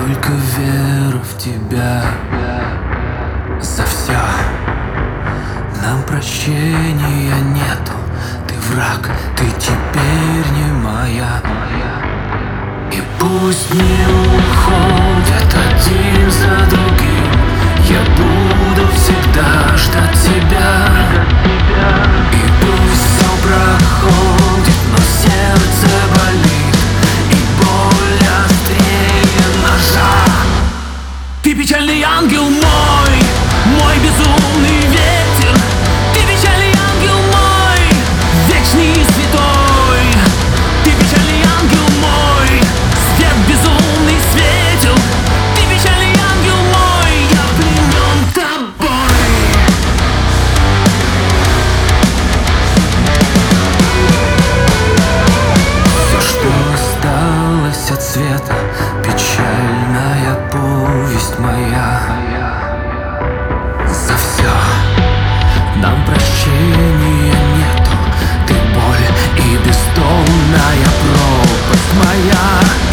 только вера в тебя. За все нам прощения нету. Ты враг, ты теперь не моя. И пусть не уходят один за другим, я буду всегда ждать тебя. И пусть все проходит, но сердце болит, и боль острее ножа. Ты печальный ангел мой, мой безумный ветер. Ты печальный ангел мой, вечный и святой. Ты печальный ангел мой, свет безумный светил. Ты печальный ангел мой, я пленен тобой. Все, что осталось от света, печальная повесть моя. За все нам прощения нету. Ты боль и бездонная пропасть моя.